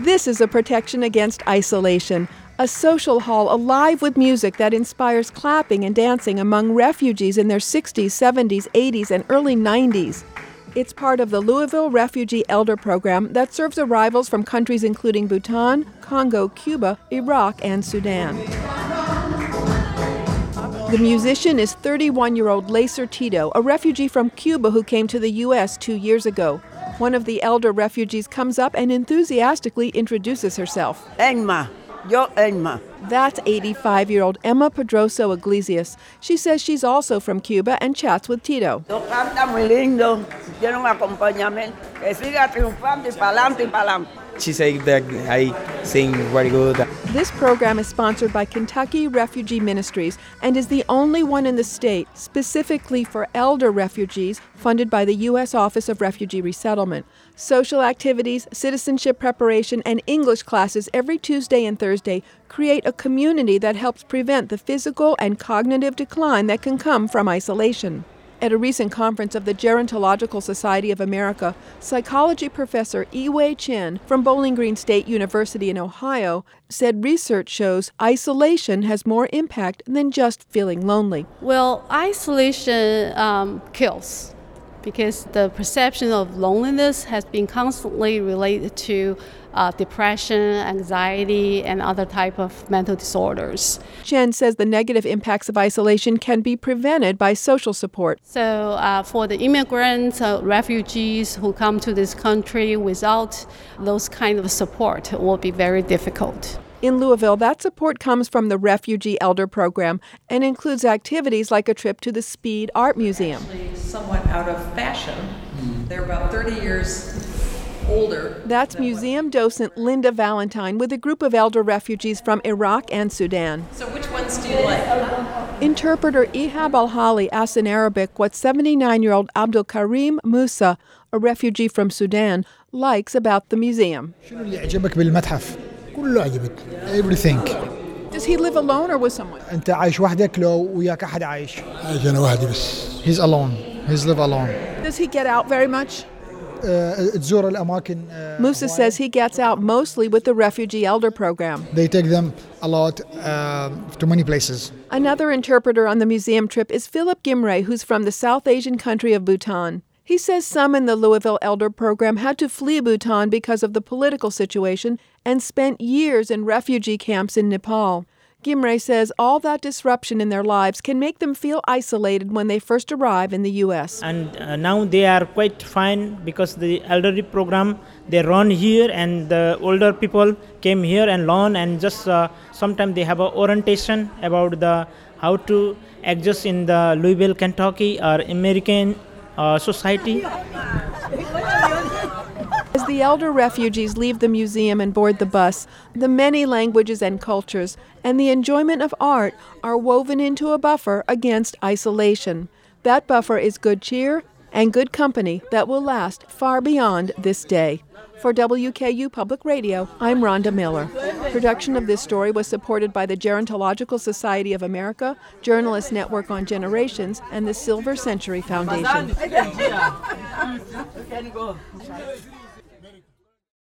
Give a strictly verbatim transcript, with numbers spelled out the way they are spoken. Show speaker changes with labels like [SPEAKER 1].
[SPEAKER 1] This is a protection against isolation, a social hall alive with music that inspires clapping and dancing among refugees in their sixties, seventies, eighties, and early nineties. It's part of the Louisville Refugee Elder Program that serves arrivals from countries including Bhutan, Congo, Cuba, Iraq, and Sudan. The musician is thirty-one-year-old Lacer Tito, a refugee from Cuba who came to the U S two years ago. One of the elder refugees comes up and enthusiastically introduces herself.
[SPEAKER 2] Emma, yo Emma.
[SPEAKER 1] That's eighty-five-year-old Emma Pedroso Iglesias. She says she's also from Cuba and chats with Tito.
[SPEAKER 2] Canta muy lindo, tiene un acompañamiento, que siga triunfando y pa'lante y pa'lante.
[SPEAKER 3] She said that I sing very good.
[SPEAKER 1] This program is sponsored by Kentucky Refugee Ministries and is the only one in the state specifically for elder refugees, funded by the U S Office of Refugee Resettlement. Social activities, citizenship preparation, and English classes every Tuesday and Thursday create a community that helps prevent the physical and cognitive decline that can come from isolation. At a recent conference of the Gerontological Society of America, psychology professor Yi-Wei Chen from Bowling Green State University in Ohio said research shows isolation has more impact than just feeling lonely.
[SPEAKER 4] Well, isolation um, kills, because the perception of loneliness has been constantly related to uh, depression, anxiety, and other type of mental disorders.
[SPEAKER 1] Chen says the negative impacts of isolation can be prevented by social support.
[SPEAKER 4] So uh, for the immigrants, uh, refugees who come to this country without those kind of support, it will be very difficult.
[SPEAKER 1] In Louisville, that support comes from the Refugee Elder Program and includes activities like a trip to the Speed Art Museum.
[SPEAKER 5] Actually, somewhat out of fashion. They're about thirty years older.
[SPEAKER 1] That's museum docent Linda Valentine with a group of elder refugees from Iraq and Sudan.
[SPEAKER 5] So which ones do you like?
[SPEAKER 1] Interpreter Ihab Al-Hali asks in Arabic what seventy-nine-year-old Abdul Karim Musa, a refugee from Sudan, likes about the museum.
[SPEAKER 6] شنو اللي عجبك بالمتحف؟ كله عجبك. Everything.
[SPEAKER 1] Does he live alone or with someone?
[SPEAKER 6] أنت عايش وحدك لو وياك أحد عايش؟ عايش أنا وحدي بس. He's alone. He's live alone.
[SPEAKER 1] Does he get out very much?
[SPEAKER 6] تزور الأماكن.
[SPEAKER 1] Musa says he gets out mostly with the Refugee Elder Program.
[SPEAKER 6] They take them a lot uh, to many places.
[SPEAKER 1] Another interpreter on the museum trip is Philip Gimray, who's from the South Asian country of Bhutan. He says some in the Louisville Elder Program had to flee Bhutan because of the political situation and spent years in refugee camps in Nepal. Gimray says all that disruption in their lives can make them feel isolated when they first arrive in the U S.
[SPEAKER 7] And uh, now they are quite fine because the elderly program, they run here and the older people came here and learn, and just uh, sometimes they have an orientation about the how to adjust in the Louisville, Kentucky or American uh, society.
[SPEAKER 1] As the elder refugees leave the museum and board the bus, the many languages and cultures and the enjoyment of art are woven into a buffer against isolation. That buffer is good cheer and good company that will last far beyond this day. For W K U Public Radio, I'm Rhonda Miller. Production of this story was supported by the Gerontological Society of America, Journalist Network on Generations, and the Silver Century Foundation.